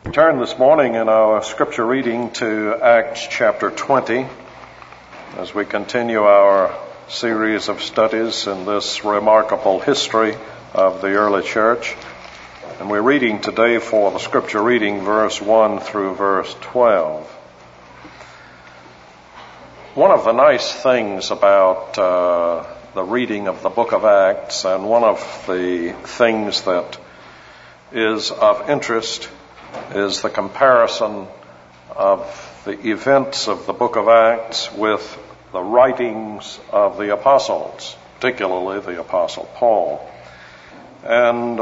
Turn this morning in our scripture reading to Acts chapter 20 as we continue our series of studies in this remarkable history of the early church. And we're reading today for the scripture reading verse 1 through verse 12. One of the nice things about the reading of the book of Acts, and one of the things that is of interest, is the comparison of the events of the book of Acts with the writings of the apostles, particularly the apostle Paul. And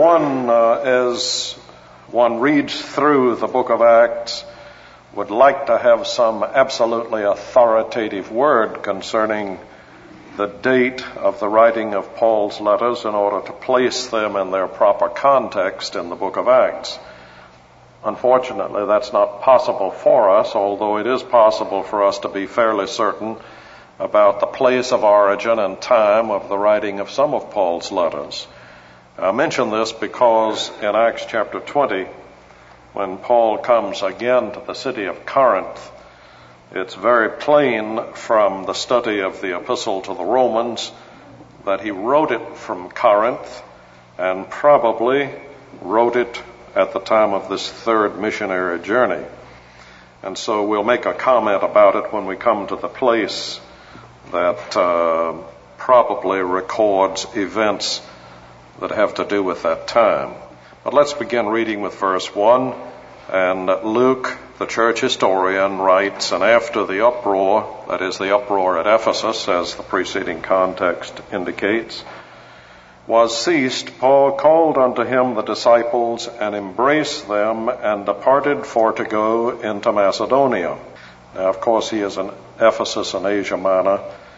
as one reads through the book of Acts, would like to have some absolutely authoritative word concerning the date of the writing of Paul's letters in order to place them in their proper context in the book of Acts. Unfortunately, that's not possible for us, although it is possible for us to be fairly certain about the place of origin and time of the writing of some of Paul's letters. I mention this because in Acts chapter 20, when Paul comes again to the city of Corinth, it's very plain from the study of the epistle to the Romans that he wrote it from Corinth and probably wrote it at the time of this third missionary journey. And so we'll make a comment about it when we come to the place that probably records events that have to do with that time. But let's begin reading with verse 1. And Luke, the church historian, writes, "And after the uproar," that is the uproar at Ephesus, as the preceding context indicates, "was ceased, Paul called unto him the disciples and embraced them and departed for to go into Macedonia." Now, of course, he is in Ephesus in Asia Minor.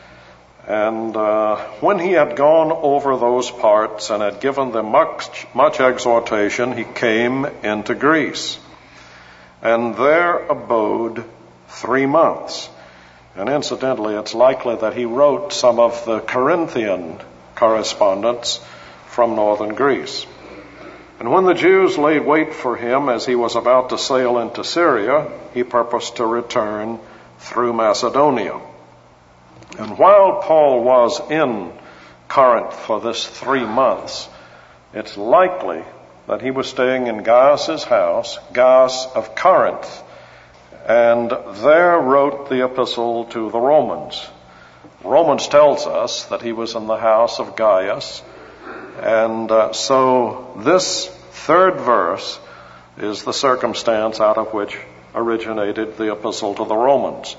And when he had gone over those parts and had given them much exhortation, he came into Greece and there abode 3 months. And incidentally, it's likely that he wrote some of the Corinthian correspondence from northern Greece. And when the Jews laid wait for him as he was about to sail into Syria, he purposed to return through Macedonia. And while Paul was in Corinth for this 3 months, it's likely that he was staying in Gaius's house, Gaius of Corinth, and there wrote the epistle to the Romans. Romans tells us that he was in the house of Gaius, and so this third verse is the circumstance out of which originated the epistle to the Romans.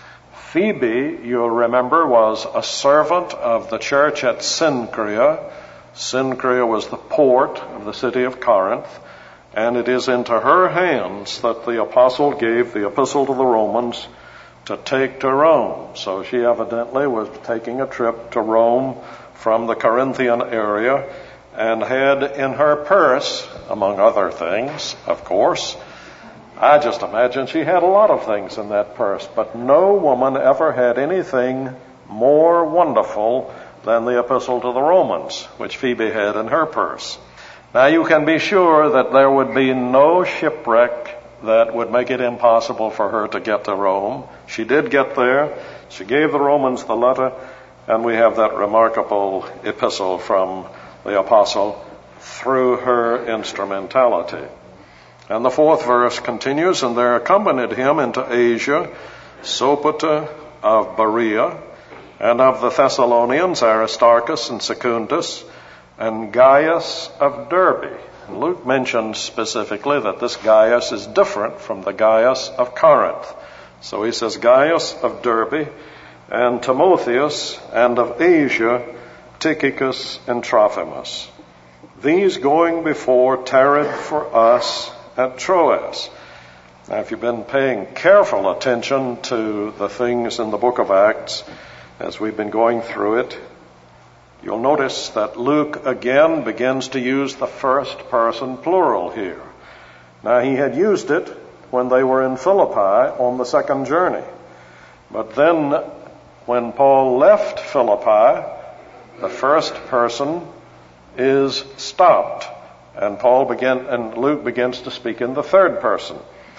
Phoebe, you'll remember, was a servant of the church at Cenchrea. Cenchrea was the port of the city of Corinth, and it is into her hands that the apostle gave the epistle to the Romans to take to Rome. So she evidently was taking a trip to Rome from the Corinthian area and had in her purse, among other things, of course, I just imagine she had a lot of things in that purse, but no woman ever had anything more wonderful than the epistle to the Romans, which Phoebe had in her purse. Now you can be sure that there would be no shipwreck that would make it impossible for her to get to Rome. She did get there. She gave the Romans the letter, and we have that remarkable epistle from the apostle through her instrumentality. And the fourth verse continues, "And there accompanied him into Asia Sopater of Berea, and of the Thessalonians Aristarchus and Secundus, and Gaius of Derbe." And Luke mentions specifically that this Gaius is different from the Gaius of Corinth. So he says Gaius of Derbe, and Timotheus, and of Asia Tychicus and Trophimus. These going before tarried for us at Troas. Now, if you've been paying careful attention to the things in the book of Acts as we've been going through it, you'll notice that Luke again begins to use the first person plural here. Now, he had used it when they were in Philippi on the second journey. But then when Paul left Philippi, the first person is stopped And Luke begins to speak in the third person.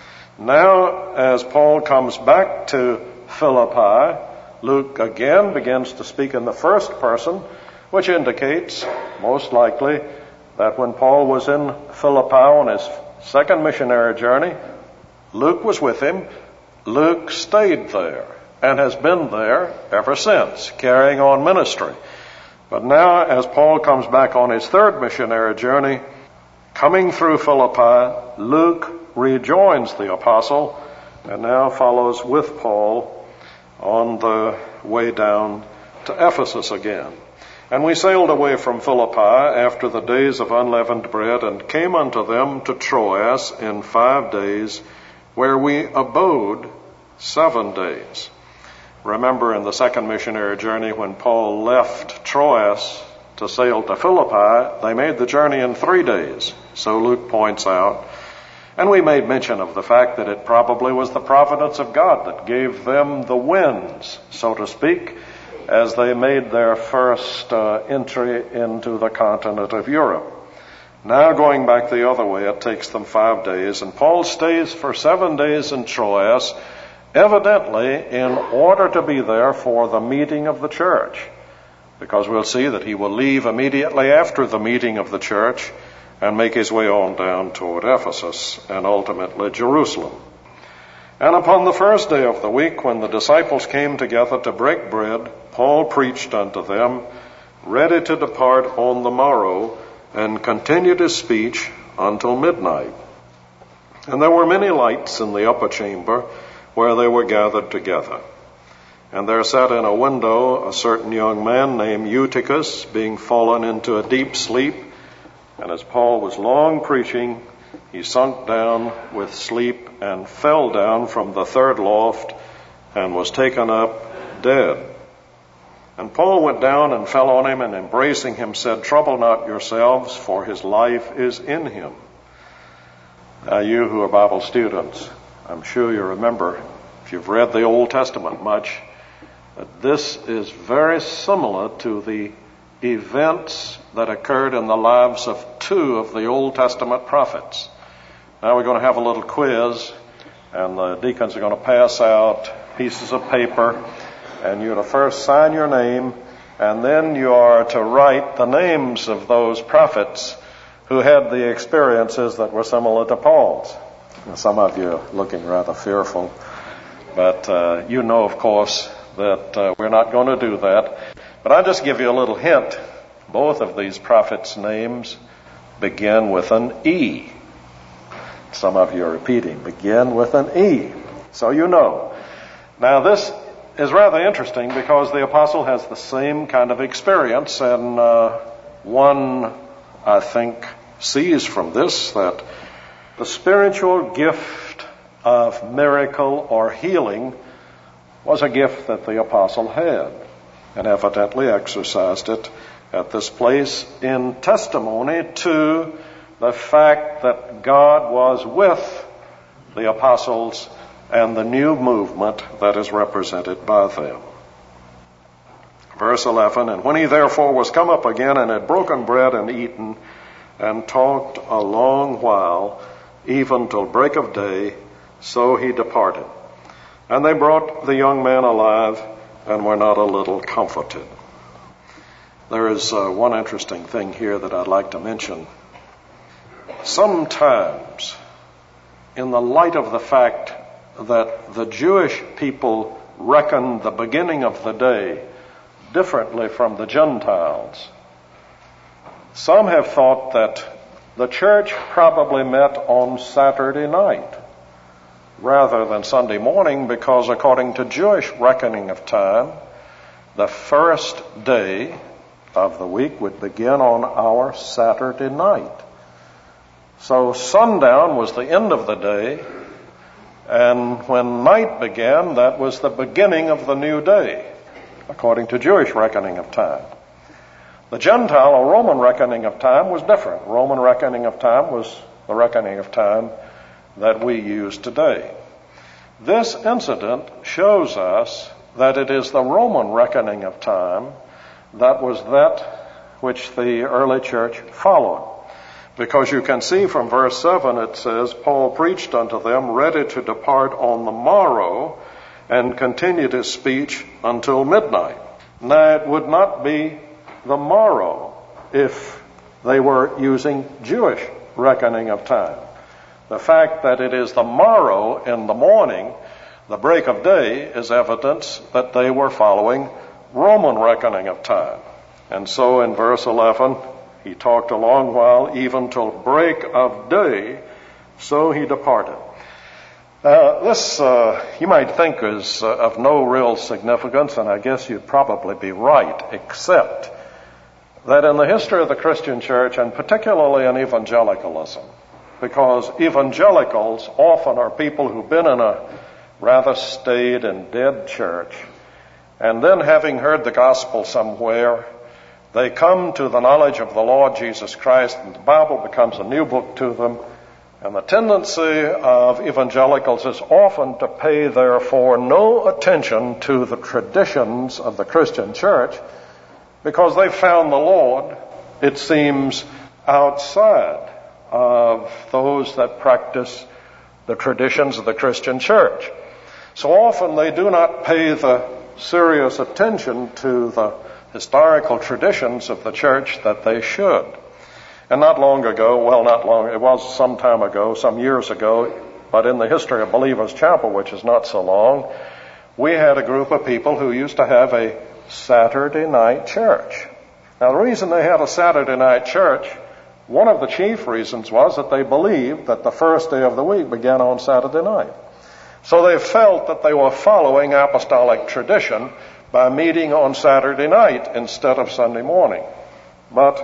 Now, as Paul comes back to Philippi, Luke again begins to speak in the first person, which indicates, most likely, that when Paul was in Philippi on his second missionary journey, Luke was with him. Luke stayed there and has been there ever since, carrying on ministry. But now, as Paul comes back on his third missionary journey, coming through Philippi, Luke rejoins the apostle and now follows with Paul on the way down to Ephesus again. And we sailed away from Philippi after the days of unleavened bread and came unto them to Troas in 5 days, where we abode 7 days. Remember, in the second missionary journey, when Paul left Troas to sail to Philippi, they made the journey in 3 days. So Luke points out. And we made mention of the fact that it probably was the providence of God that gave them the winds, so to speak, as they made their first entry into the continent of Europe. Now going back the other way, it takes them 5 days, and Paul stays for 7 days in Troas, evidently in order to be there for the meeting of the church, because we'll see that he will leave immediately after the meeting of the church and make his way on down toward Ephesus and ultimately Jerusalem. And upon the first day of the week, when the disciples came together to break bread, Paul preached unto them, ready to depart on the morrow, and continued his speech until midnight. And there were many lights in the upper chamber where they were gathered together. And there sat in a window a certain young man named Eutychus, being fallen into a deep sleep. And as Paul was long preaching, he sunk down with sleep and fell down from the third loft and was taken up dead. And Paul went down and fell on him, and embracing him said, Trouble not yourselves, for his life is in him. Now you who are Bible students, I'm sure you remember, if you've read the Old Testament much, that this is very similar to the events that occurred in the lives of 2 of the Old Testament prophets. Now we're going to have a little quiz, and the deacons are going to pass out pieces of paper, and you're to first sign your name, and then you are to write the names of those prophets who had the experiences that were similar to Paul's. Now, some of you are looking rather fearful, but you know, of course, that we're not going to do that. But I'll just give you a little hint. Both of these prophets' names begin with an E. Some of you are repeating, begin with an E. So you know. Now this is rather interesting because the apostle has the same kind of experience, and one, I think, sees from this that the spiritual gift of miracle or healing was a gift that the apostle had, and evidently exercised it at this place in testimony to the fact that God was with the apostles and the new movement that is represented by them. Verse 11, And when he therefore was come up again and had broken bread and eaten and talked a long while, even till break of day, so he departed. And they brought the young man alive and were not a little comforted. There is one interesting thing here that I'd like to mention. Sometimes, in the light of the fact that the Jewish people reckon the beginning of the day differently from the Gentiles, some have thought that the church probably met on Saturday night rather than Sunday morning, because according to Jewish reckoning of time, the first day of the week would begin on our Saturday night. So sundown was the end of the day, and when night began, that was the beginning of the new day, according to Jewish reckoning of time. The Gentile or Roman reckoning of time was different. Roman reckoning of time was the reckoning of time that we use today. This incident shows us that it is the Roman reckoning of time that was that which the early church followed. Because you can see from verse 7 it says, Paul preached unto them, ready to depart on the morrow, and continued his speech until midnight. Now it would not be the morrow if they were using Jewish reckoning of time. The fact that it is the morrow in the morning, the break of day, is evidence that they were following Roman reckoning of time. And so in verse 11, he talked a long while, even till break of day, so he departed. This, you might think, is of no real significance, and I guess you'd probably be right, except that in the history of the Christian church, and particularly in evangelicalism, because evangelicals often are people who've been in a rather staid and dead church, and then having heard the gospel somewhere, they come to the knowledge of the Lord Jesus Christ, and the Bible becomes a new book to them. And the tendency of evangelicals is often to pay, therefore, no attention to the traditions of the Christian church, because they've found the Lord, it seems, outside of those that practice the traditions of the Christian church. So often they do not pay the serious attention to the historical traditions of the church that they should. And not long ago, it was some time ago, some years ago, but in the history of Believers Chapel, which is not so long, we had a group of people who used to have a Saturday night church. Now, the reason they had a Saturday night church, one of the chief reasons was that they believed that the first day of the week began on Saturday night. So they felt that they were following apostolic tradition by meeting on Saturday night instead of Sunday morning. But,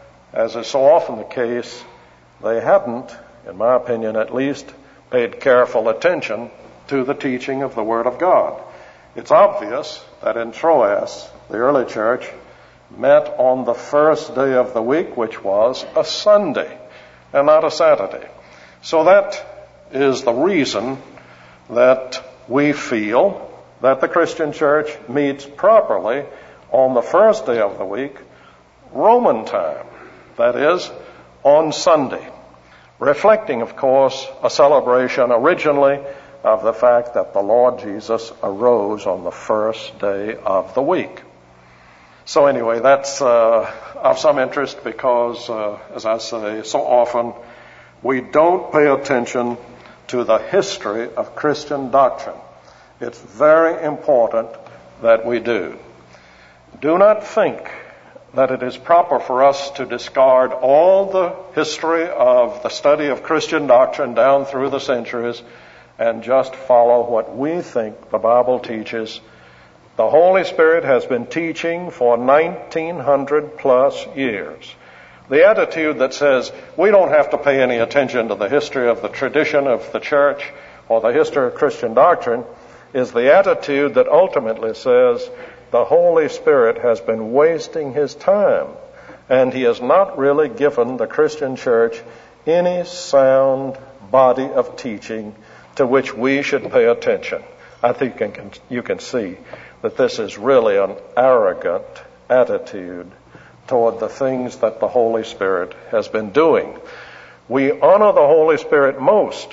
as is so often the case, they hadn't, in my opinion at least, paid careful attention to the teaching of the Word of God. It's obvious that in Troas, the early church met on the first day of the week, which was a Sunday, and not a Saturday. So that is the reason that we feel that the Christian church meets properly on the first day of the week, Roman time, that is, on Sunday, reflecting, of course, a celebration originally of the fact that the Lord Jesus arose on the first day of the week. So anyway, that's of some interest because, as I say, so often we don't pay attention to the history of Christian doctrine. It's very important that we do. Do not think that it is proper for us to discard all the history of the study of Christian doctrine down through the centuries and just follow what we think the Bible teaches. The Holy Spirit has been teaching for 1900 plus years. The attitude that says we don't have to pay any attention to the history of the tradition of the church or the history of Christian doctrine is the attitude that ultimately says the Holy Spirit has been wasting his time and he has not really given the Christian church any sound body of teaching to which we should pay attention. I think you can see that this is really an arrogant attitude toward the things that the Holy Spirit has been doing. We honor the Holy Spirit most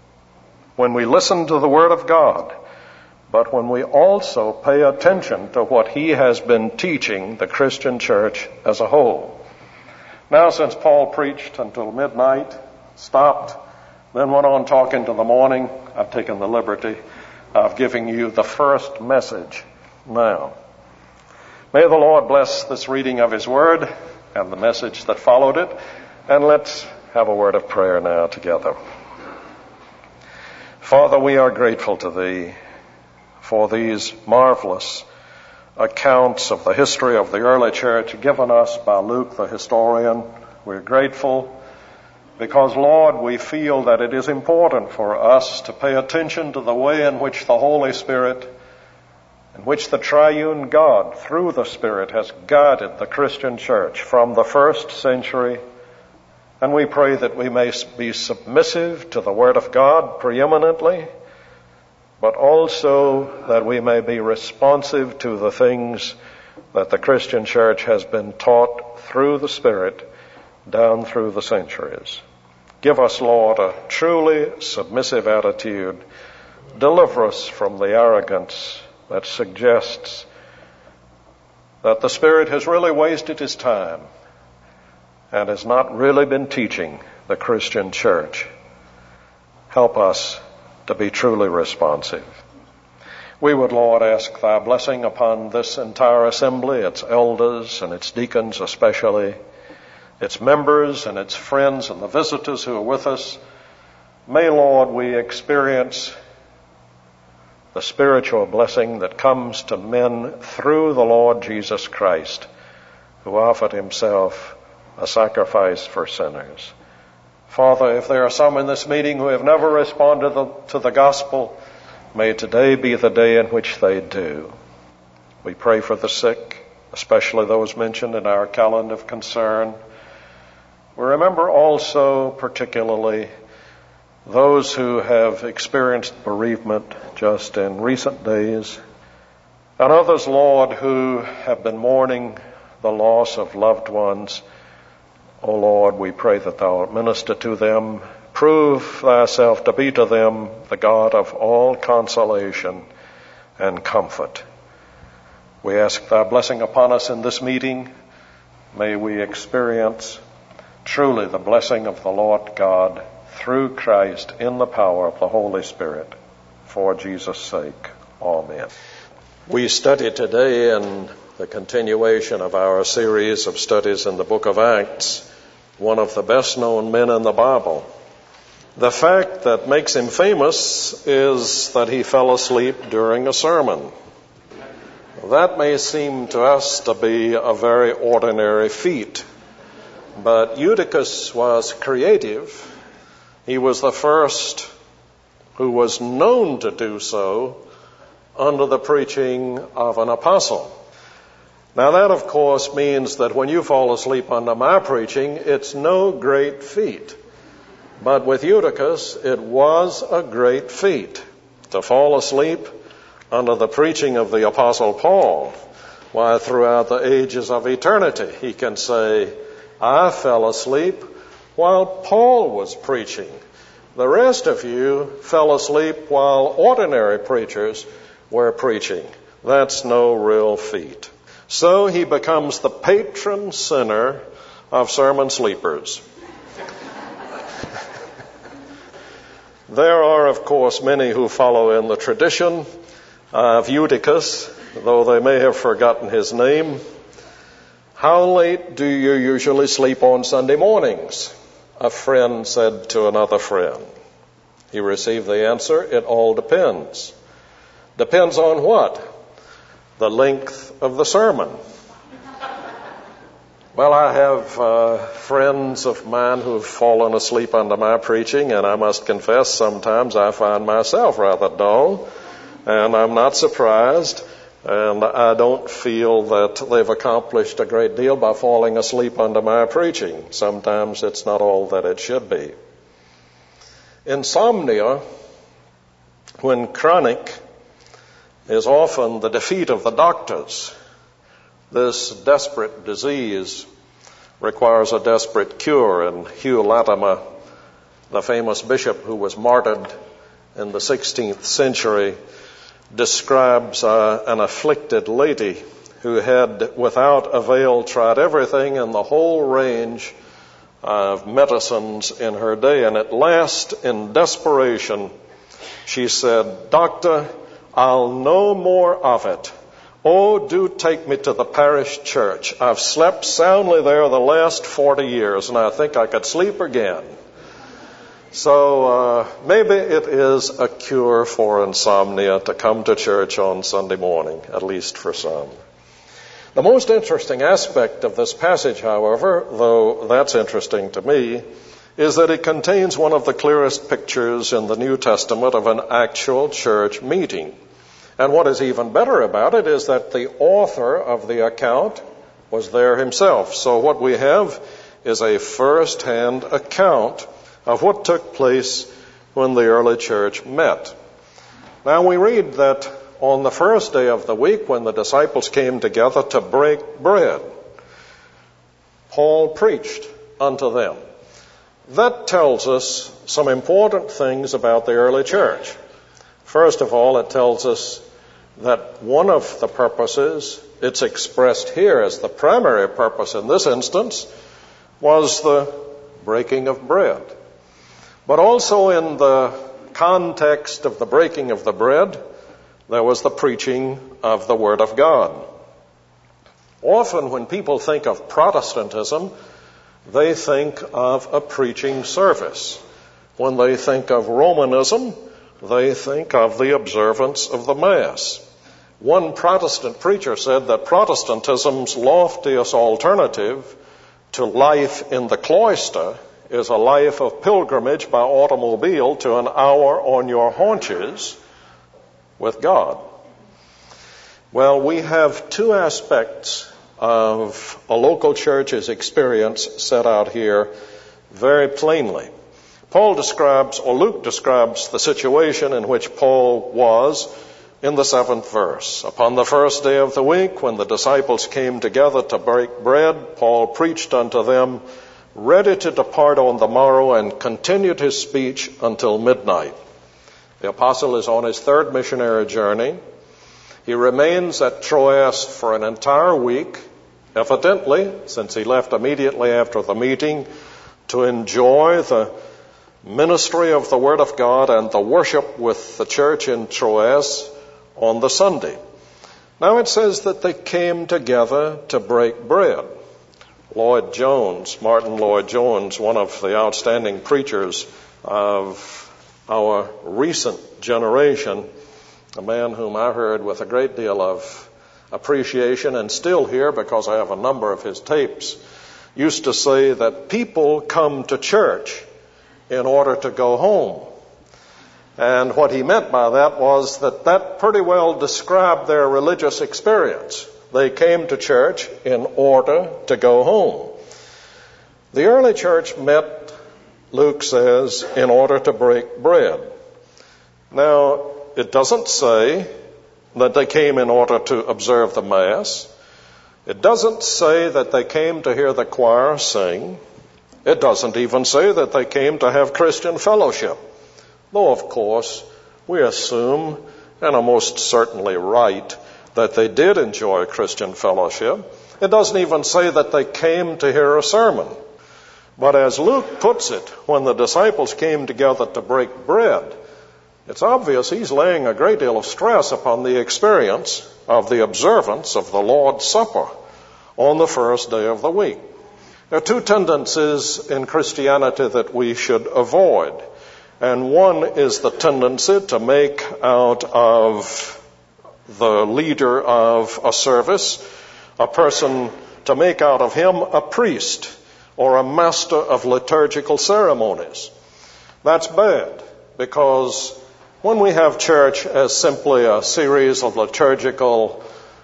when we listen to the Word of God, but when we also pay attention to what he has been teaching the Christian church as a whole. Now, since Paul preached until midnight, stopped, then went on talking to the morning, I've taken the liberty of giving you the first message now. May the Lord bless this reading of his word and the message that followed it, and let's have a word of prayer now together. Father, we are grateful to thee for these marvelous accounts of the history of the early church given us by Luke the historian. We're grateful because, Lord, we feel that it is important for us to pay attention to the way in which the Holy Spirit, in which the triune God, through the Spirit, has guided the Christian church from the first century. And we pray that we may be submissive to the Word of God preeminently, but also that we may be responsive to the things that the Christian church has been taught through the Spirit down through the centuries. Give us, Lord, a truly submissive attitude. Deliver us from the arrogance that suggests that the Spirit has really wasted his time and has not really been teaching the Christian church. Help us to be truly responsive. We would, Lord, ask thy blessing upon this entire assembly, its elders and its deacons especially, its members and its friends and the visitors who are with us. May, Lord, we experience the spiritual blessing that comes to men through the Lord Jesus Christ, who offered himself a sacrifice for sinners. Father, if there are some in this meeting who have never responded to the gospel, may today be the day in which they do. We pray for the sick, especially those mentioned in our calendar of concern. We remember also particularly those who have experienced bereavement just in recent days, and others, Lord, who have been mourning the loss of loved ones. O Lord, we pray that thou wilt minister to them. Prove thyself to be to them the God of all consolation and comfort. We ask thy blessing upon us in this meeting. May we experience truly the blessing of the Lord God through Christ in the power of the Holy Spirit. For Jesus' sake. Amen. We study today in the continuation of our series of studies in the book of Acts, one of the best known men in the Bible. The fact that makes him famous is that he fell asleep during a sermon. That may seem to us to be a very ordinary feat, but Eutychus was creative. He was the first who was known to do so under the preaching of an apostle. Now that, of course, means that when you fall asleep under my preaching, it's no great feat. But with Eutychus, it was a great feat to fall asleep under the preaching of the Apostle Paul. Why, throughout the ages of eternity, he can say, I fell asleep while Paul was preaching. The rest of you fell asleep while ordinary preachers were preaching. That's no real feat. So he becomes the patron sinner of sermon sleepers. There are, of course, many who follow in the tradition of Eutychus, though they may have forgotten his name. How late do you usually sleep on Sunday mornings? A friend said to another friend. He received the answer, it all depends. Depends on what? The length of the sermon. Well, I have friends of mine who've fallen asleep under my preaching, and I must confess sometimes I find myself rather dull, and I'm not surprised, and I don't feel that they've accomplished a great deal by falling asleep under my preaching. Sometimes it's not all that it should be. Insomnia, when chronic, is often the defeat of the doctors. This desperate disease requires a desperate cure, and Hugh Latimer, the famous bishop who was martyred in the 16th century, describes an afflicted lady who had without avail tried everything in the whole range of medicines in her day, and at last, in desperation, she said, Doctor, I'll no more of it. Oh, do take me to the parish church. I've slept soundly there the last 40 years, and I think I could sleep again. So maybe it is a cure for insomnia to come to church on Sunday morning, at least for some. The most interesting aspect of this passage, however, though that's interesting to me, is that it contains one of the clearest pictures in the New Testament of an actual church meeting. And what is even better about it is that the author of the account was there himself. So what we have is a first-hand account of what took place when the early church met. Now we read that on the first day of the week, when the disciples came together to break bread, Paul preached unto them. That tells us some important things about the early church. First of all, it tells us that one of the purposes, it's expressed here as the primary purpose in this instance, was the breaking of bread. But also in the context of the breaking of the bread, there was the preaching of the Word of God. Often when people think of Protestantism, they think of a preaching service. When they think of Romanism, they think of the observance of the Mass. One Protestant preacher said that Protestantism's loftiest alternative to life in the cloister is a life of pilgrimage by automobile to an hour on your haunches with God. Well, we have two aspects of a local church's experience set out here very plainly. Luke describes the situation in which Paul was in the 7th verse. Upon the first day of the week, when the disciples came together to break bread, Paul preached unto them, ready to depart on the morrow, and continued his speech until midnight. The apostle is on his third missionary journey. He remains at Troas for an entire week, evidently, since he left immediately after the meeting, to enjoy the ministry of the Word of God and the worship with the church in Troas on the Sunday. Now it says that they came together to break bread. Martin Lloyd Jones, one of the outstanding preachers of our recent generation, a man whom I heard with a great deal of appreciation and still hear because I have a number of his tapes, used to say that people come to church in order to go home. And what he meant by that was that pretty well described their religious experience. They came to church in order to go home. The early church met, Luke says, in order to break bread. Now, it doesn't say that they came in order to observe the Mass. It doesn't say that they came to hear the choir sing. It doesn't even say that they came to have Christian fellowship. Though, of course, we assume, and are most certainly right, that they did enjoy Christian fellowship. It doesn't even say that they came to hear a sermon. But as Luke puts it, when the disciples came together to break bread, it's obvious he's laying a great deal of stress upon the experience of the observance of the Lord's Supper on the first day of the week. There are two tendencies in Christianity that we should avoid. And one is the tendency to make out of the leader of a service a person, to make out of him a priest or a master of liturgical ceremonies. That's bad, because when we have church as simply a series of liturgical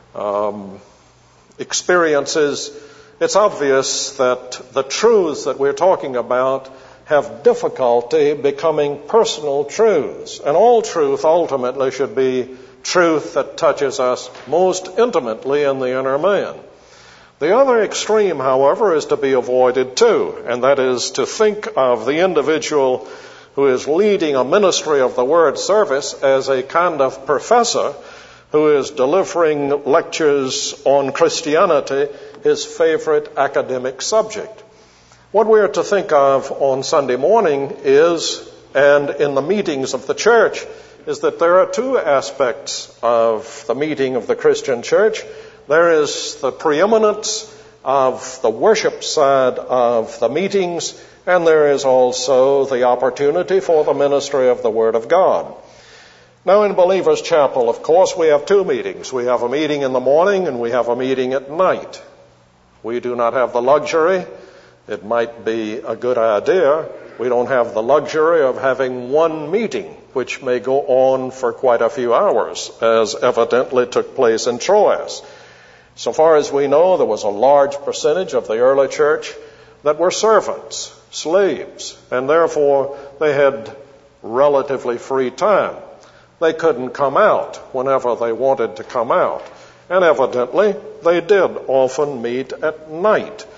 experiences, it's obvious that the truths that we're talking about have difficulty becoming personal truths. And all truth ultimately should be truth that touches us most intimately in the inner man. The other extreme, however, is to be avoided too, and that is to think of the individual who is leading a ministry of the Word service as a kind of professor who is delivering lectures on Christianity, his favorite academic subject. What we are to think of on Sunday morning is, and in the meetings of the church, is that there are two aspects of the meeting of the Christian church. There is the preeminence of the worship side of the meetings, and there is also the opportunity for the ministry of the Word of God. Now in Believer's Chapel, of course, we have two meetings. We have a meeting in the morning and we have a meeting at night. We do not have the luxury. It might be a good idea. We don't have the luxury of having one meeting, which may go on for quite a few hours, as evidently took place in Troas. So far as we know, there was a large percentage of the early church that were servants, slaves, and therefore they had relatively free time. They couldn't come out whenever they wanted to come out. And evidently, they did often meet at night.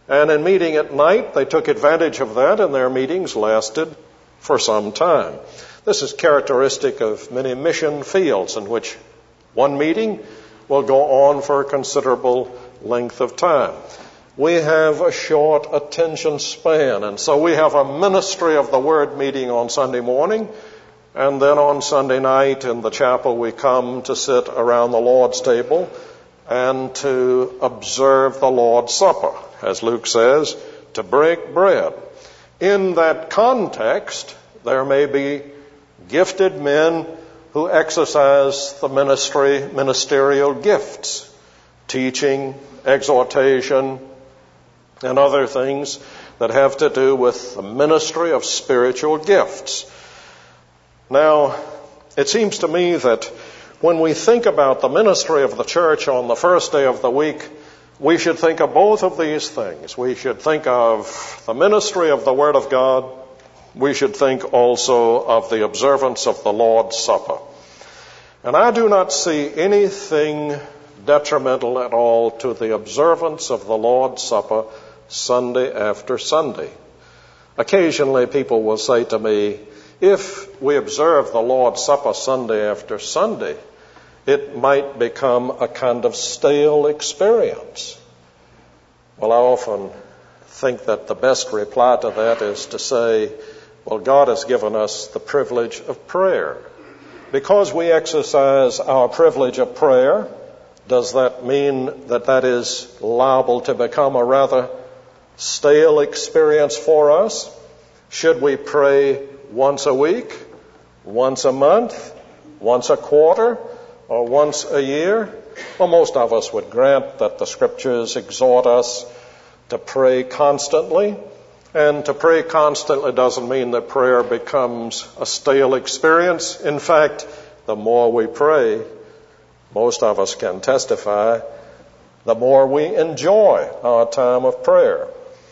And in meeting at night, they took advantage of that, and their meetings lasted for some time. This is characteristic of many mission fields in which one meeting will go on for a considerable length of time. We have a short attention span, and so we have a ministry of the Word meeting on Sunday morning, and then on Sunday night in the chapel we come to sit around the Lord's table and to observe the Lord's Supper, as Luke says, to break bread. In that context, there may be gifted men who exercise the ministerial gifts, teaching, exhortation, and other things that have to do with the ministry of spiritual gifts. Now, it seems to me that when we think about the ministry of the church on the first day of the week, we should think of both of these things. We should think of the ministry of the Word of God. We should think also of the observance of the Lord's Supper. And I do not see anything detrimental at all to the observance of the Lord's Supper Sunday after Sunday. Occasionally people will say to me, if we observe the Lord's Supper Sunday after Sunday, it might become a kind of stale experience. Well, I often think that the best reply to that is to say, well, God has given us the privilege of prayer. Because we exercise our privilege of prayer, does that mean that that is liable to become a rather stale experience for us? Should we pray once a week, once a month, once a quarter, or once a year? Well, most of us would grant that the Scriptures exhort us to pray constantly. And to pray constantly doesn't mean that prayer becomes a stale experience. In fact, the more we pray, most of us can testify, the more we enjoy our time of prayer.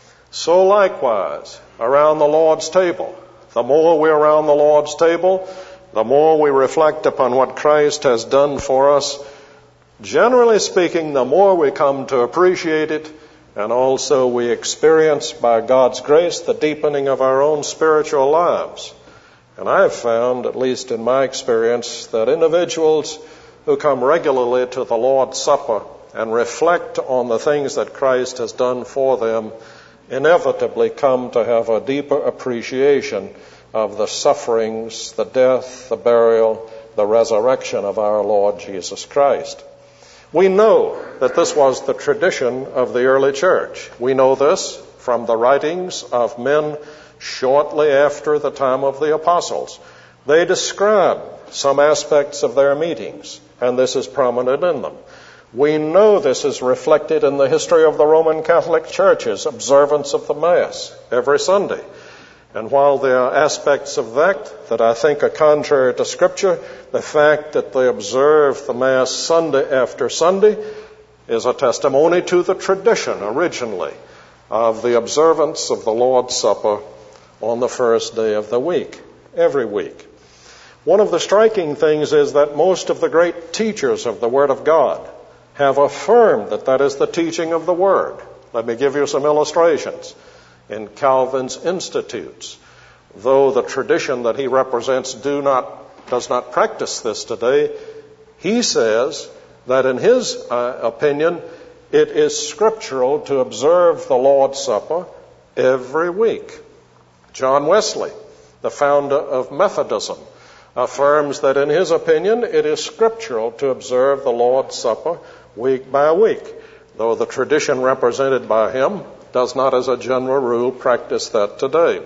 So likewise, around the Lord's table, the more we're around the Lord's table, the more we reflect upon what Christ has done for us. Generally speaking, the more we come to appreciate it, and also we experience, by God's grace, the deepening of our own spiritual lives. And I've found, at least in my experience, that individuals who come regularly to the Lord's Supper and reflect on the things that Christ has done for them inevitably come to have a deeper appreciation of the sufferings, the death, the burial, the resurrection of our Lord Jesus Christ. We know that this was the tradition of the early church. We know this from the writings of men shortly after the time of the apostles. They describe some aspects of their meetings, and this is prominent in them. We know this is reflected in the history of the Roman Catholic Church's observance of the Mass every Sunday. And while there are aspects of that I think are contrary to Scripture, the fact that they observe the Mass Sunday after Sunday is a testimony to the tradition originally of the observance of the Lord's Supper on the first day of the week, every week. One of the striking things is that most of the great teachers of the Word of God have affirmed that that is the teaching of the Word. Let me give you some illustrations. In Calvin's Institutes, though the tradition that he represents does not practice this today, he says that in his opinion, it is scriptural to observe the Lord's Supper every week. John Wesley, the founder of Methodism, affirms that in his opinion, it is scriptural to observe the Lord's Supper week by week, though the tradition represented by him does not as a general rule practice that today.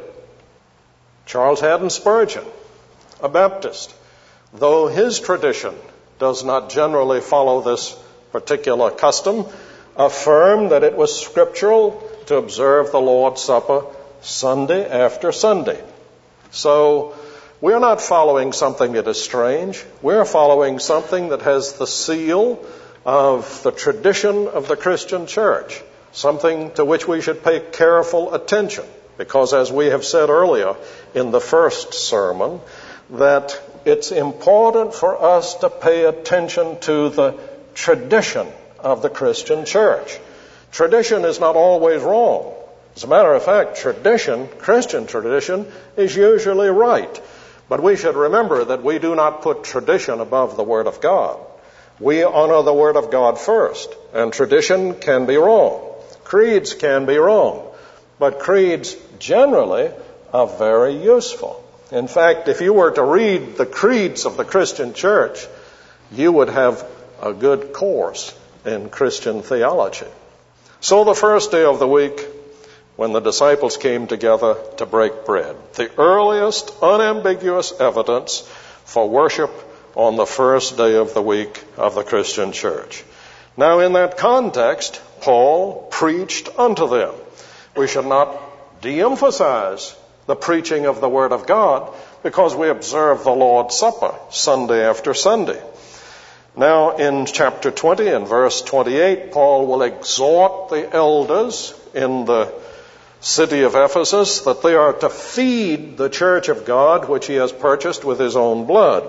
Charles Haddon Spurgeon, a Baptist, though his tradition does not generally follow this particular custom, affirmed that it was scriptural to observe the Lord's Supper Sunday after Sunday. So we're not following something that is strange. We're following something that has the seal of the tradition of the Christian church, something to which we should pay careful attention, because as we have said earlier in the first sermon, that it's important for us to pay attention to the tradition of the Christian church. Tradition is not always wrong. As a matter of fact, tradition, Christian tradition, is usually right. But we should remember that we do not put tradition above the Word of God. We honor the Word of God first, and tradition can be wrong. Creeds can be wrong, but creeds generally are very useful. In fact, if you were to read the creeds of the Christian church, you would have a good course in Christian theology. So the first day of the week, when the disciples came together to break bread, the earliest unambiguous evidence for worship on the first day of the week of the Christian church. Now, in that context, Paul preached unto them. We should not de-emphasize the preaching of the Word of God because we observe the Lord's Supper Sunday after Sunday. Now, in chapter 20 and verse 28, Paul will exhort the elders in the city of Ephesus that they are to feed the church of God, which he has purchased with his own blood.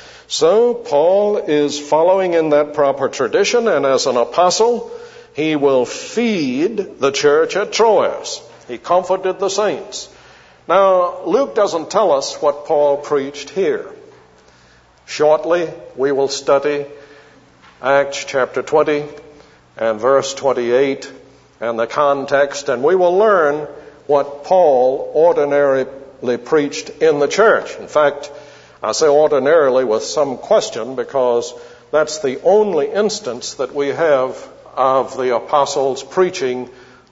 So Paul is following in that proper tradition, and as an apostle, he will feed the church at Troas. He comforted the saints. Now, Luke doesn't tell us what Paul preached here. Shortly, we will study Acts chapter 20 and verse 28 and the context, and we will learn what Paul ordinarily preached in the church. In fact, I say ordinarily with some question because that's the only instance that we have of the apostles preaching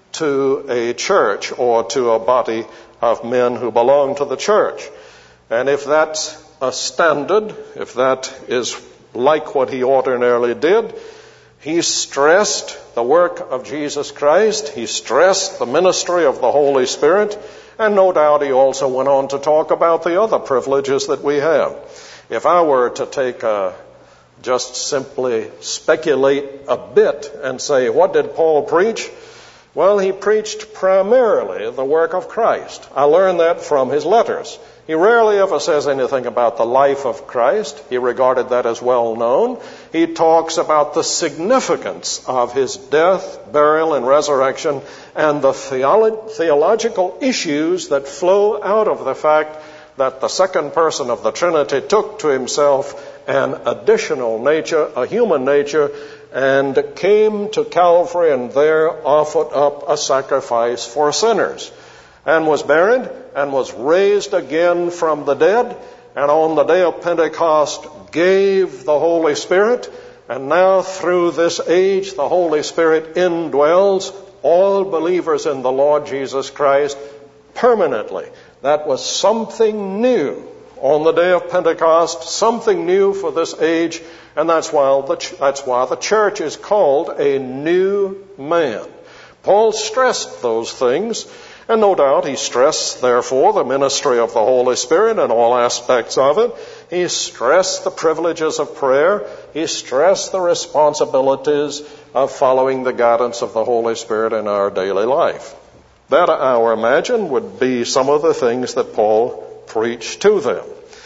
to a church or to a body of men who belong to the church. And if that's a standard, if that is like what he ordinarily did, he stressed the work of Jesus Christ, he stressed the ministry of the Holy Spirit, and no doubt he also went on to talk about the other privileges that we have. If I were to just simply speculate a bit and say, what did Paul preach? Well, he preached primarily the work of Christ. I learned that from his letters. He rarely ever says anything about the life of Christ. He regarded that as well known. He talks about the significance of his death, burial, and resurrection, and the theological issues that flow out of the fact that the second person of the Trinity took to himself an additional nature, a human nature, and came to Calvary and there offered up a sacrifice for sinners, and was buried and was raised again from the dead, and on the day of Pentecost gave the Holy Spirit, and now through this age the Holy Spirit indwells all believers in the Lord Jesus Christ permanently. That was something new on the day of Pentecost, something new for this age, and that's why the church is called a new man. Paul stressed those things, and no doubt he stressed, therefore, the ministry of the Holy Spirit and all aspects of it. He stressed the privileges of prayer. He stressed the responsibilities of following the guidance of the Holy Spirit in our daily life. That, I imagine, would be some of the things that Paul preached to them.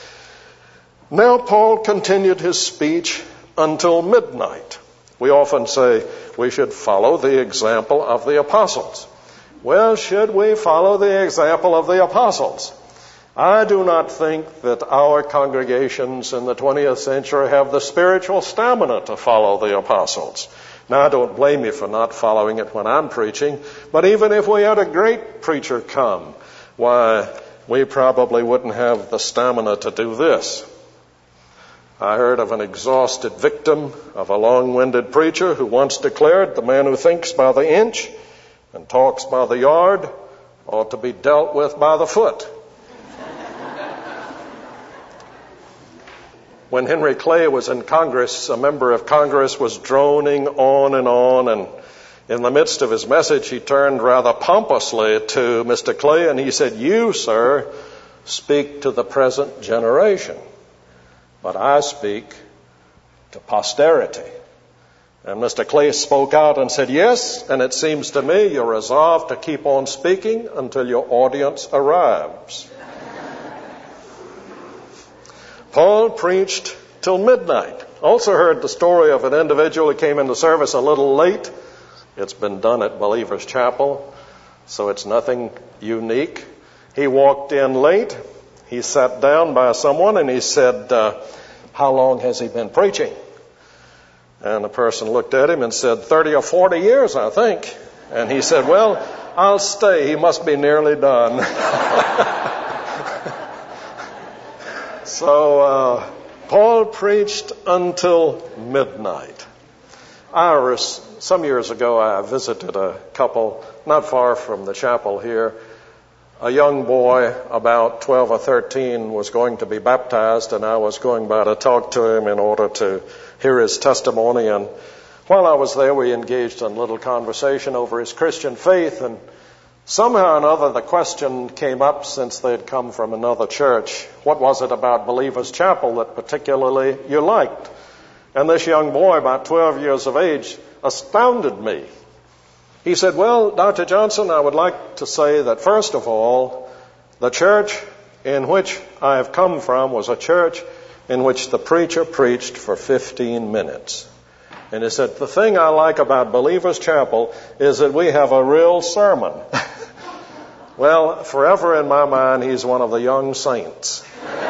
Now Paul continued his speech until midnight. We often say we should follow the example of the apostles. Well, should we follow the example of the apostles? I do not think that our congregations in the 20th century have the spiritual stamina to follow the apostles. Now, I don't blame you for not following it when I'm preaching, but even if we had a great preacher come, why, we probably wouldn't have the stamina to do this. I heard of an exhausted victim of a long-winded preacher who once declared, the man who thinks by the inch and talks by the yard ought to be dealt with by the foot. When Henry Clay was in Congress, a member of Congress was droning on, and in the midst of his message, he turned rather pompously to Mr. Clay, and he said, "You, sir, speak to the present generation, but I speak to posterity." And Mr. Clay spoke out and said, "Yes, and it seems to me you're resolved to keep on speaking until your audience arrives." Paul preached till midnight. Also heard the story of an individual who came into service a little late, It's been done at Believers Chapel, so it's nothing unique. He walked in late. He sat down by someone and he said, how long has he been preaching? And the person looked at him and said, 30 or 40 years, I think. And he said, well, I'll stay. He must be nearly done. So Paul preached until midnight. Some years ago, I visited a couple not far from the chapel here. A young boy, about 12 or 13, was going to be baptized, and I was going by to talk to him in order to hear his testimony. And while I was there, we engaged in a little conversation over his Christian faith, and somehow or another the question came up, since they had come from another church, what was it about Believers Chapel that particularly you liked? And this young boy, about 12 years of age, astounded me. He said, well, Dr. Johnson, I would like to say that first of all, the church in which I have come from was a church in which the preacher preached for 15 minutes. And he said, the thing I like about Believers Chapel is that we have a real sermon. Well, forever in my mind, he's one of the young saints.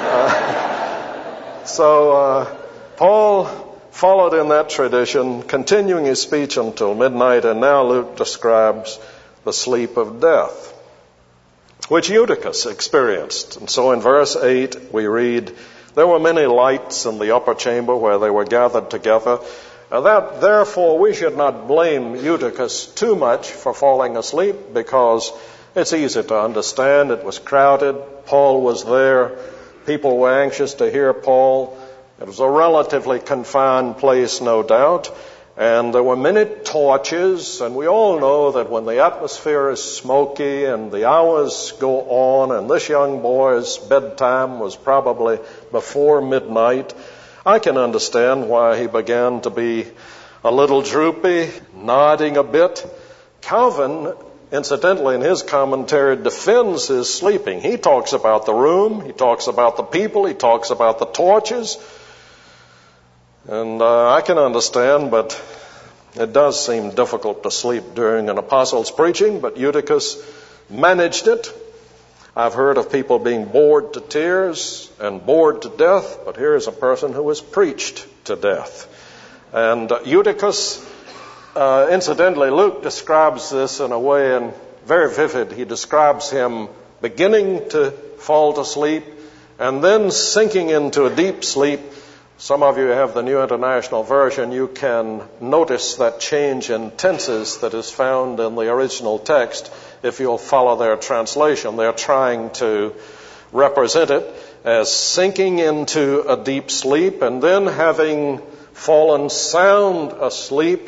Paul followed in that tradition, continuing his speech until midnight, and now Luke describes the sleep of death, which Eutychus experienced. And so in verse 8 we read, there were many lights in the upper chamber where they were gathered together. That therefore we should not blame Eutychus too much for falling asleep, because it's easy to understand. It was crowded. Paul was there. People were anxious to hear Paul. It was a relatively confined place, no doubt, and there were many torches, and we all know that when the atmosphere is smoky and the hours go on, and this young boy's bedtime was probably before midnight, I can understand why he began to be a little droopy, nodding a bit. Calvin, incidentally, in his commentary, defends his sleeping. He talks about the room, he talks about the people, he talks about the torches. And I can understand, but it does seem difficult to sleep during an apostle's preaching, but Eutychus managed it. I've heard of people being bored to tears and bored to death, but here's a person who was preached to death. And Eutychus, incidentally, Luke describes this in a way and very vivid. He describes him beginning to fall to sleep and then sinking into a deep sleep. Some of you have the New International Version. You can notice that change in tenses that is found in the original text if you'll follow their translation. They're trying to represent it as sinking into a deep sleep and then having fallen sound asleep.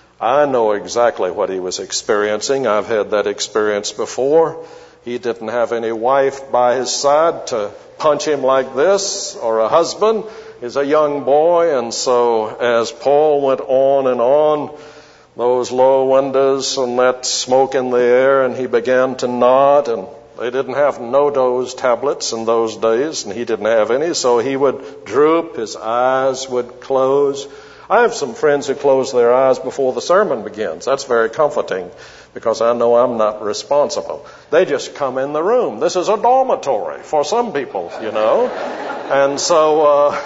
I know exactly what he was experiencing. I've had that experience before. He didn't have any wife by his side to punch him like this, or a husband. He's a young boy, and so as Paul went on and on, those low windows and that smoke in the air, and he began to nod, and they didn't have no-dose tablets in those days, and he didn't have any, so he would droop, his eyes would close. I have some friends who close their eyes before the sermon begins. That's very comforting, because I know I'm not responsible. They just come in the room. This is a dormitory for some people, you know. And so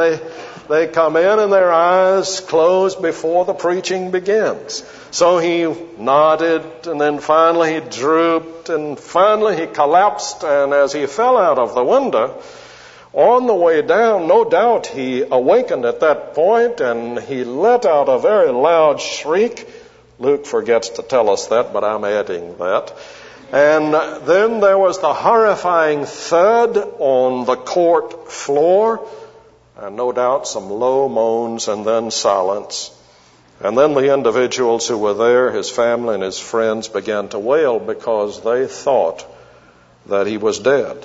they come in and their eyes close before the preaching begins. So he nodded, and then finally he drooped, and finally he collapsed, and as he fell out of the window, on the way down, no doubt he awakened at that point, and he let out a very loud shriek. Luke forgets to tell us that, but I'm adding that. And then there was the horrifying thud on the court floor, and no doubt some low moans, and then silence. And then the individuals who were there, his family and his friends, began to wail because they thought that he was dead.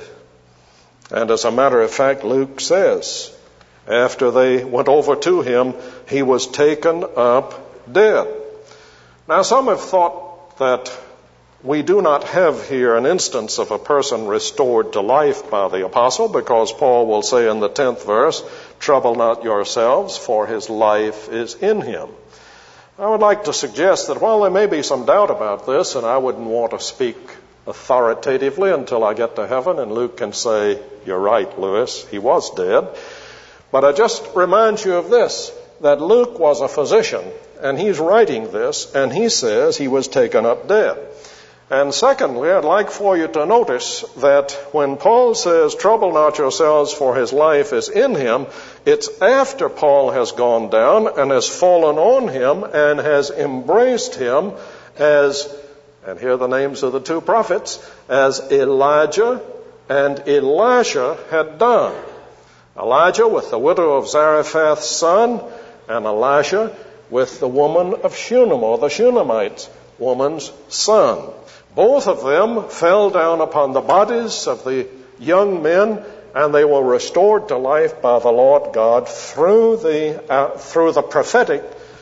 And as a matter of fact, Luke says, after they went over to him, he was taken up dead. Now, some have thought that we do not have here an instance of a person restored to life by the apostle, because Paul will say in the 10th verse, trouble not yourselves, for his life is in him. I would like to suggest that while there may be some doubt about this, and I wouldn't want to speak authoritatively until I get to heaven and Luke can say, "You're right, Lewis, he was dead." But I just remind you of this, that Luke was a physician, and he's writing this, and he says he was taken up dead. And secondly, I'd like for you to notice that when Paul says, "Trouble not yourselves, for his life is in him," it's after Paul has gone down and has fallen on him and has embraced him as, and here are the names of the two prophets, as Elijah and Elisha had done. Elijah with the widow of Zarephath's son, and Elisha with the woman of Shunem, or the Shunammite woman's son. Both of them fell down upon the bodies of the young men, and they were restored to life by the Lord God through the prophetic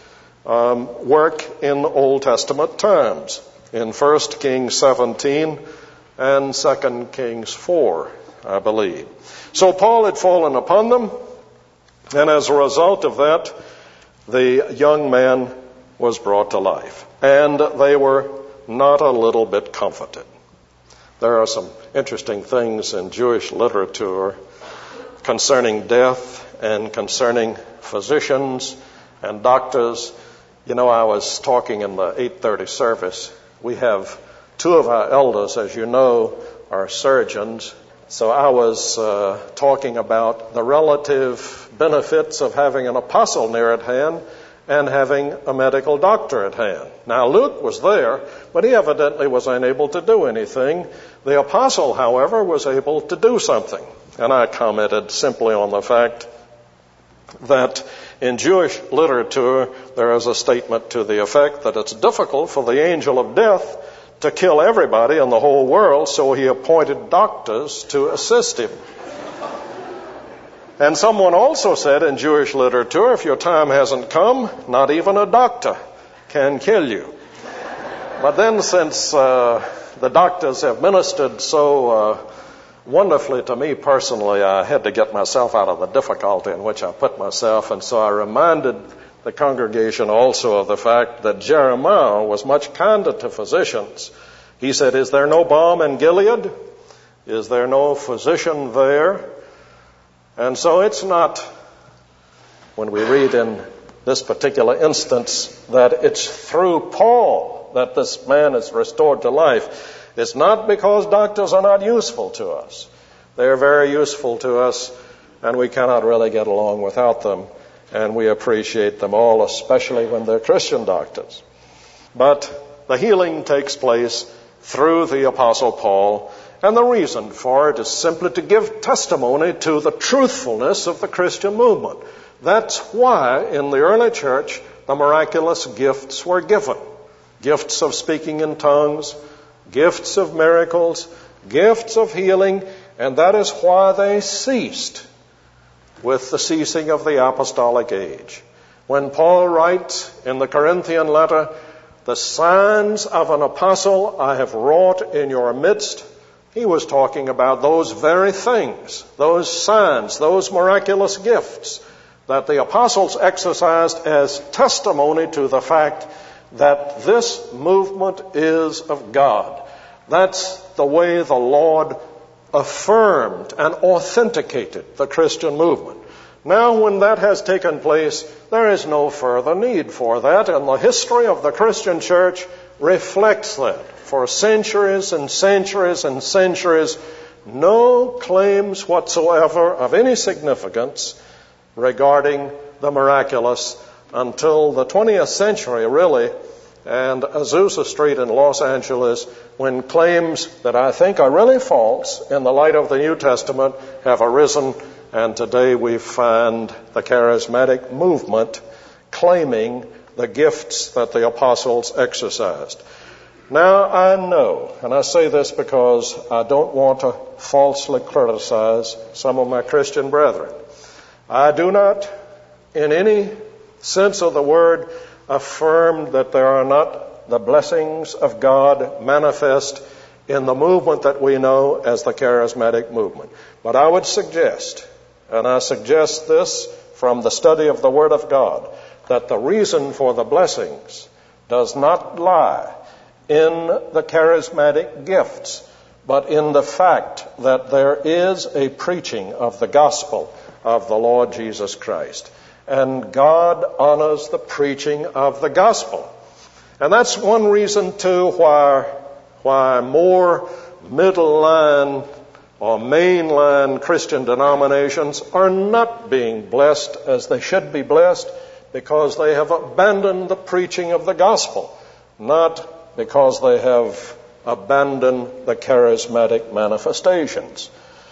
work in Old Testament times, in 1 Kings 17 and 2 Kings 4, I believe. So Paul had fallen upon them, and as a result of that, the young man was brought to life. And they were not a little bit comforted. There are some interesting things in Jewish literature concerning death and concerning physicians and doctors. You know, I was talking in the 8:30 service. We have two of our elders, as you know, are surgeons. So I was talking about the relative benefits of having an apostle near at hand and having a medical doctor at hand. Now, Luke was there, but he evidently was unable to do anything. The apostle, however, was able to do something. And I commented simply on the fact that in Jewish literature, there is a statement to the effect that it's difficult for the angel of death to kill everybody in the whole world, so he appointed doctors to assist him. And someone also said in Jewish literature, if your time hasn't come, not even a doctor can kill you. But then since the doctors have ministered so wonderfully to me personally, I had to get myself out of the difficulty in which I put myself, and so I reminded the congregation also of the fact that Jeremiah was much kinder to physicians. He said, "Is there no balm in Gilead? Is there no physician there?" And so it's not, when we read in this particular instance, that it's through Paul that this man is restored to life. It's not because doctors are not useful to us. They're very useful to us, and we cannot really get along without them. And we appreciate them all, especially when they're Christian doctors. But the healing takes place through the Apostle Paul, and the reason for it is simply to give testimony to the truthfulness of the Christian movement. That's why in the early church the miraculous gifts were given. Gifts of speaking in tongues, gifts of miracles, gifts of healing, and that is why they ceased with the ceasing of the apostolic age. When Paul writes in the Corinthian letter, "The signs of an apostle I have wrought in your midst," he was talking about those very things, those signs, those miraculous gifts that the apostles exercised as testimony to the fact that this movement is of God. That's the way the Lord affirmed and authenticated the Christian movement. Now, when that has taken place, there is no further need for that, and the history of the Christian church reflects that. For centuries and centuries and centuries, no claims whatsoever of any significance regarding the miraculous until the 20th century, really, and Azusa Street in Los Angeles, when claims that I think are really false in the light of the New Testament have arisen, and today we find the charismatic movement claiming the gifts that the apostles exercised. Now, I know, and I say this because I don't want to falsely criticize some of my Christian brethren. I do not, in any sense of the word, affirm that there are not the blessings of God manifest in the movement that we know as the charismatic movement. But I would suggest, and I suggest this from the study of the Word of God, that the reason for the blessings does not lie in the charismatic gifts, but in the fact that there is a preaching of the gospel of the Lord Jesus Christ. And God honors the preaching of the gospel. And that's one reason, too, why more middle line or mainline Christian denominations are not being blessed as they should be blessed, because they have abandoned the preaching of the gospel, not because they have abandoned the charismatic manifestations.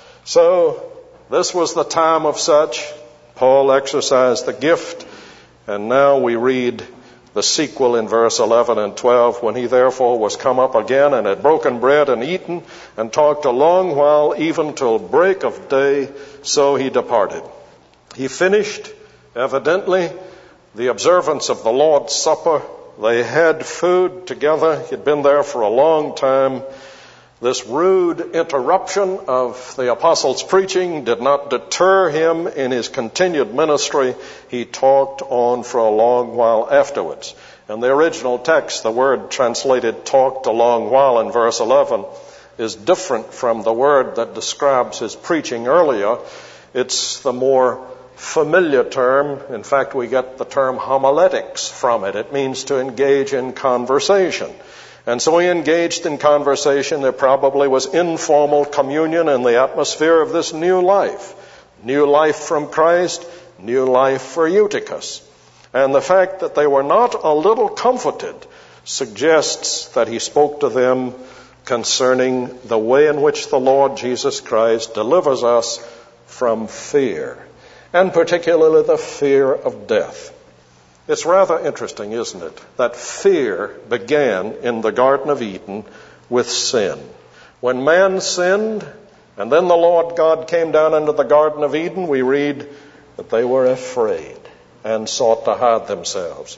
So this was the time of such. Paul exercised the gift, and now we read the sequel in verse 11 and 12. When he therefore was come up again and had broken bread and eaten and talked a long while, even till break of day, so he departed. He finished, evidently, the observance of the Lord's Supper. They had food together. He'd been there for a long time. This rude interruption of the apostles' preaching did not deter him in his continued ministry. He talked on for a long while afterwards. In the original text, the word translated talked a long while in verse 11 is different from the word that describes his preaching earlier. It's the more familiar term. In fact, we get the term homiletics from it. It means to engage in conversation. And so he engaged in conversation. There probably was informal communion in the atmosphere of this new life. New life from Christ, new life for Eutychus. And the fact that they were not a little comforted suggests that he spoke to them concerning the way in which the Lord Jesus Christ delivers us from fear, and particularly the fear of death. It's rather interesting, isn't it, that fear began in the Garden of Eden with sin. When man sinned, and then the Lord God came down into the Garden of Eden, we read that they were afraid and sought to hide themselves.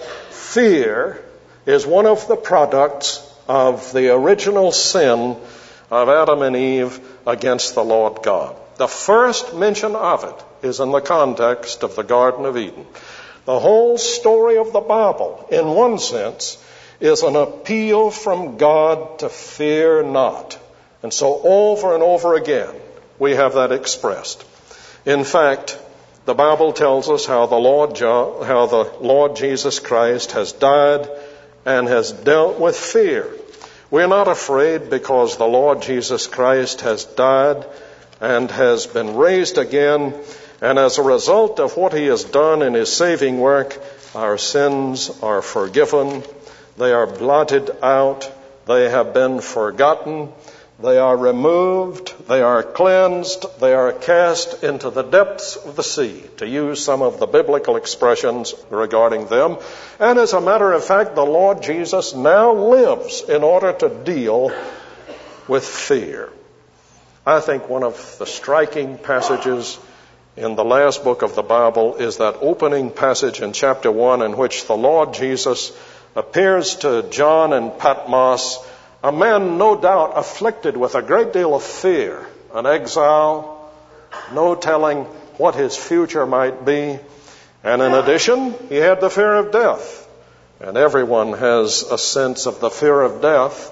Fear is one of the products of the original sin of Adam and Eve against the Lord God. The first mention of it is in the context of the Garden of Eden. The whole story of the Bible, in one sense, is an appeal from God to fear not. And so over and over again, we have that expressed. In fact, the Bible tells us how the Lord Jesus Christ has died and has dealt with fear. We're not afraid because the Lord Jesus Christ has died and has been raised again. And as a result of what he has done in his saving work, our sins are forgiven. They are blotted out. They have been forgotten. They are removed. They are cleansed. They are cast into the depths of the sea, to use some of the biblical expressions regarding them. And as a matter of fact, the Lord Jesus now lives in order to deal with fear. I think one of the striking passages in the last book of the Bible is that opening passage in chapter 1 in which the Lord Jesus appears to John in Patmos, a man no doubt afflicted with a great deal of fear, an exile, no telling what his future might be. And in addition, he had the fear of death. And everyone has a sense of the fear of death.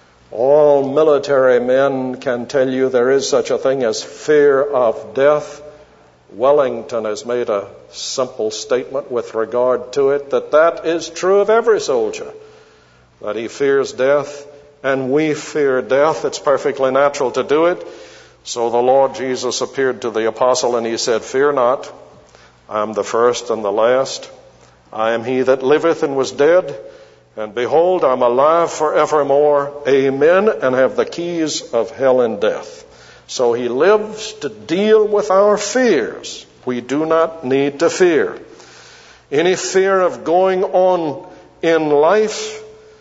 All military men can tell you there is such a thing as fear of death. Wellington has made a simple statement with regard to it, that is true of every soldier, that he fears death, and we fear death. It's perfectly natural to do it. So the Lord Jesus appeared to the apostle and he said, "Fear not, I am the first and the last. I am he that liveth and was dead, and behold, I am alive forevermore. Amen, and have the keys of hell and death." So he lives to deal with our fears. We do not need to fear. Any fear of going on in life?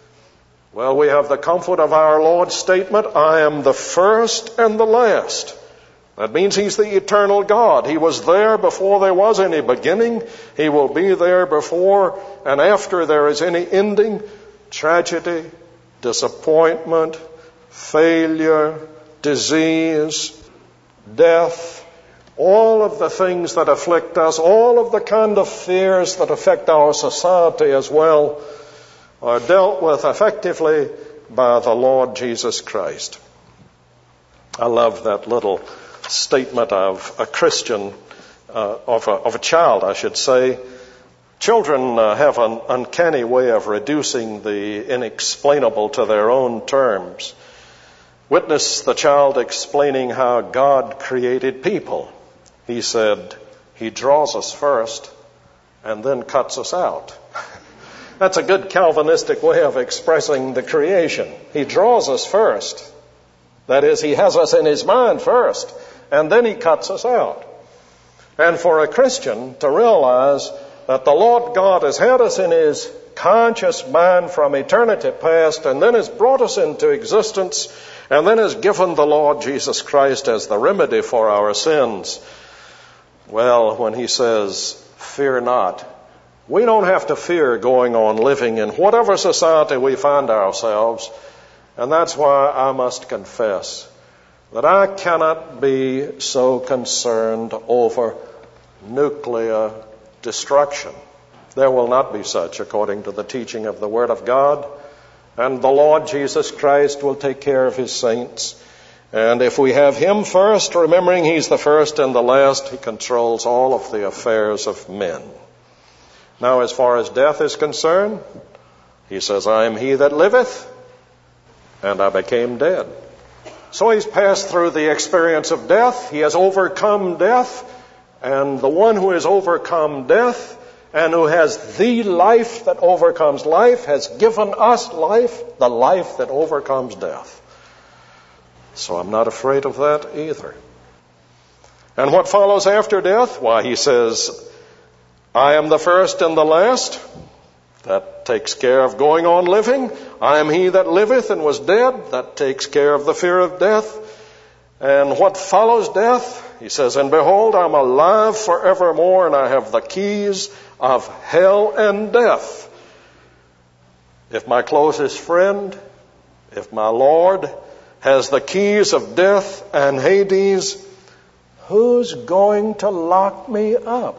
Well, we have the comfort of our Lord's statement, "I am the first and the last." That means he's the eternal God. He was there before there was any beginning. He will be there before and after there is any ending. Tragedy, disappointment, failure, disease, death, all of the things that afflict us, all of the kind of fears that affect our society as well, are dealt with effectively by the Lord Jesus Christ. I love that little statement of a Christian, of a child, I should say. Children have an uncanny way of reducing the inexplainable to their own terms. Witness the child explaining how God created people. He said, He draws us first and then cuts us out. That's a good Calvinistic way of expressing the creation. He draws us first. That is, He has us in His mind first, and then He cuts us out. And for a Christian to realize that the Lord God has had us in His conscious mind from eternity past, and then has brought us into existence, and then has given the Lord Jesus Christ as the remedy for our sins. Well, when He says, fear not, we don't have to fear going on living in whatever society we find ourselves. And that's why I must confess that I cannot be so concerned over nuclear destruction. There will not be such according to the teaching of the Word of God. And the Lord Jesus Christ will take care of His saints. And if we have Him first, remembering He's the first and the last, He controls all of the affairs of men. Now, as far as death is concerned, He says, I am He that liveth, and I became dead. So He's passed through the experience of death. He has overcome death. And the one who has overcome death and who has the life that overcomes life has given us life, the life that overcomes death. So I'm not afraid of that either. And what follows after death? Why, He says, I am the first and the last. That takes care of going on living. I am He that liveth and was dead. That takes care of the fear of death. And what follows death? He says, and behold, I'm alive forevermore, and I have the keys of hell and death. If my closest friend, if my Lord has the keys of death and Hades, who's going to lock me up?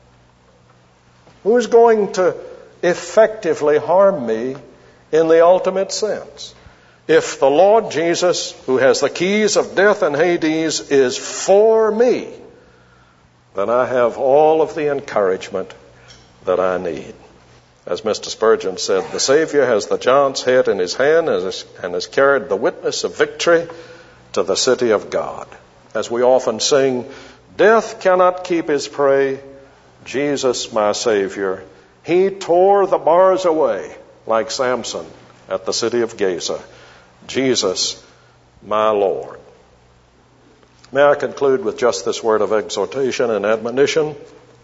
Who's going to effectively harm me in the ultimate sense? If the Lord Jesus, who has the keys of death and Hades, is for me, then I have all of the encouragement that I need. As Mr. Spurgeon said, the Savior has the giant's head in His hand and has carried the witness of victory to the city of God. As we often sing, death cannot keep his prey. Jesus, my Savior, He tore the bars away like Samson at the city of Gaza. Jesus, my Lord. May I conclude with just this word of exhortation and admonition?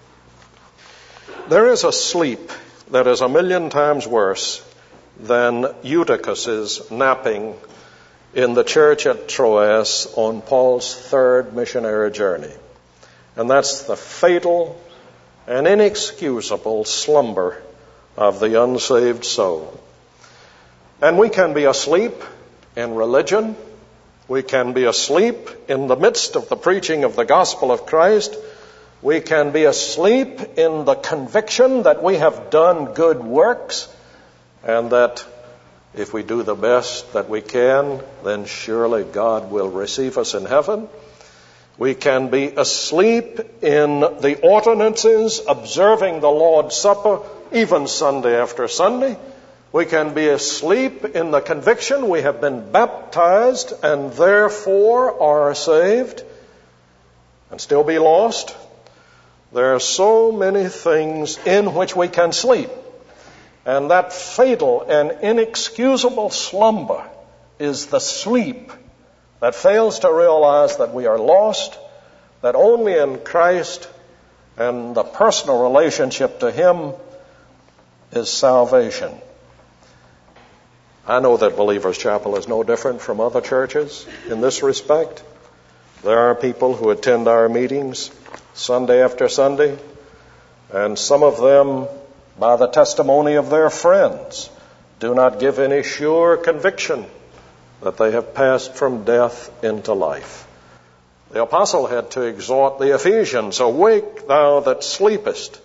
There is a sleep that is 1,000,000 times worse than Eutychus's napping in the church at Troas on Paul's third missionary journey. And that's the fatal and inexcusable slumber of the unsaved soul. And we can be asleep in religion. We can be asleep in the midst of the preaching of the gospel of Christ. We can be asleep in the conviction that we have done good works and that if we do the best that we can, then surely God will receive us in heaven. We can be asleep in the ordinances, observing the Lord's Supper, even Sunday after Sunday. We can be asleep in the conviction we have been baptized and therefore are saved and still be lost. There are so many things in which we can sleep. And that fatal and inexcusable slumber is the sleep that fails to realize that we are lost, that only in Christ and the personal relationship to Him is salvation. I know that Believers Chapel is no different from other churches in this respect. There are people who attend our meetings Sunday after Sunday, and some of them, by the testimony of their friends, do not give any sure conviction that they have passed from death into life. The apostle had to exhort the Ephesians, "Awake, thou that sleepest,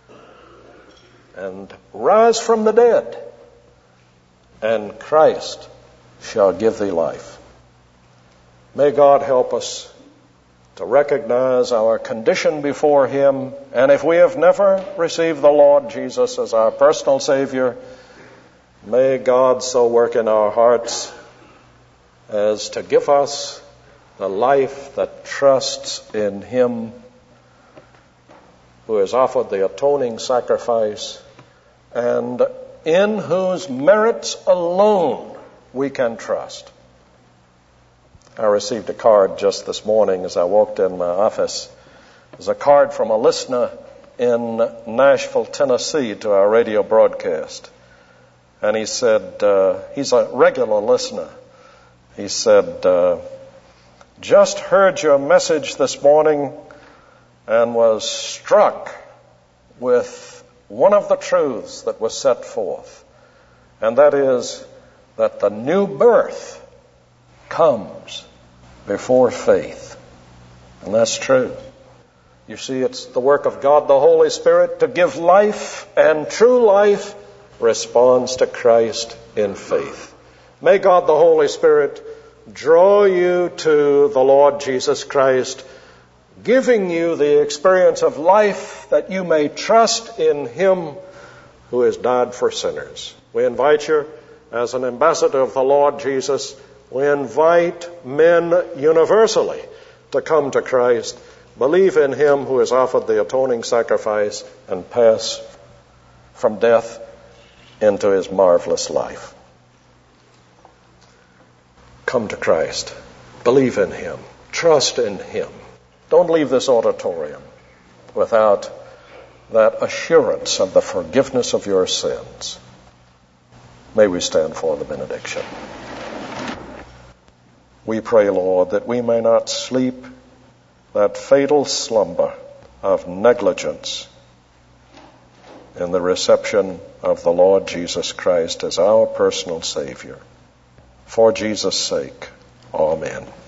and rise from the dead, and Christ shall give thee life." May God help us to recognize our condition before Him, and if we have never received the Lord Jesus as our personal Savior, may God so work in our hearts as to give us the life that trusts in Him who has offered the atoning sacrifice and in whose merits alone we can trust. I received a card just this morning as I walked in my office. It was a card from a listener in Nashville, Tennessee to our radio broadcast. And he said, he's a regular listener. He said, "Just heard your message this morning and was struck with one of the truths that was set forth. And that is that the new birth comes before faith." And that's true. You see, it's the work of God the Holy Spirit to give life, and true life responds to Christ in faith. May God the Holy Spirit draw you to the Lord Jesus Christ, giving you the experience of life that you may trust in Him who has died for sinners. We invite you as an ambassador of the Lord Jesus. We invite men universally to come to Christ, believe in Him who has offered the atoning sacrifice, and pass from death into His marvelous life. Come to Christ. Believe in Him. Trust in Him. Don't leave this auditorium without that assurance of the forgiveness of your sins. May we stand for the benediction. We pray, Lord, that we may not sleep that fatal slumber of negligence in the reception of the Lord Jesus Christ as our personal Savior. For Jesus' sake, amen.